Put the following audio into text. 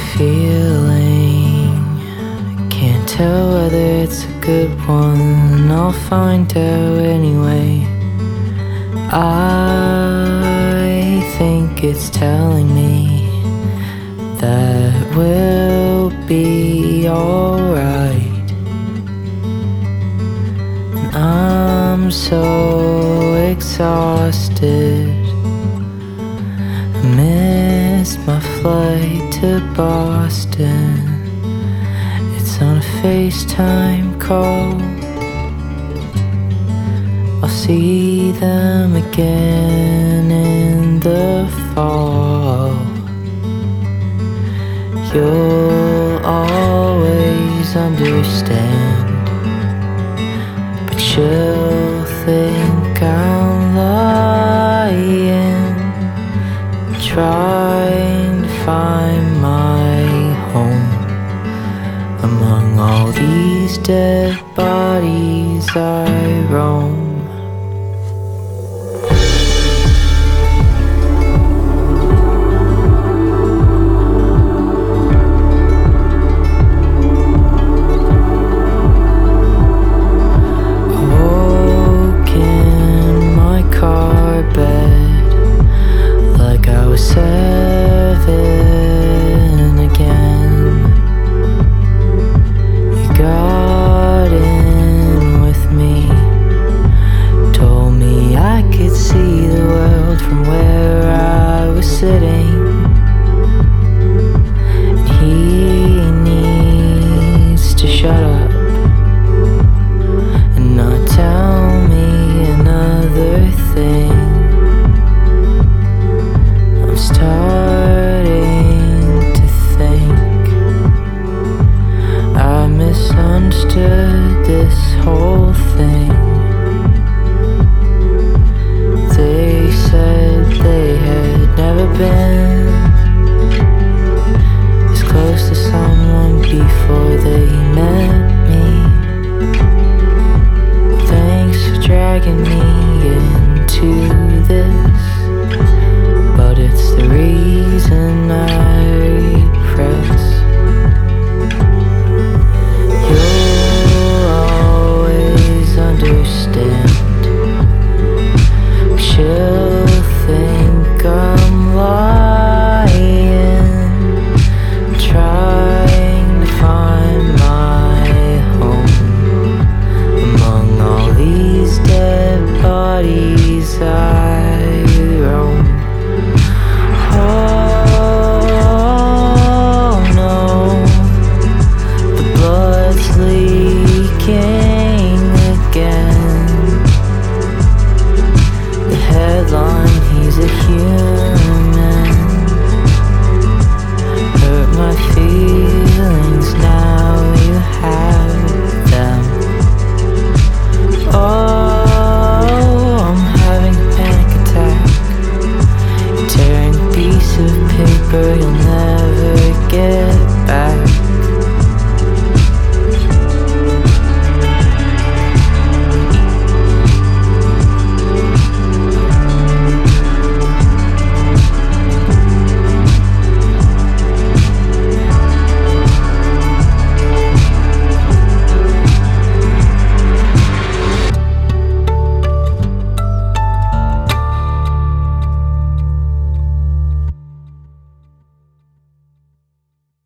feeling. Can't tell whether it's a good one. I'll find out anyway. I think it's telling me that we'll be alright. And I'm so exhausted. I missed my flight to Boston. It's on a FaceTime call. I'll see them again in the fall. You'll always understand, but she'll think I'm lying, trying to find my home among all these dead bodies I roam.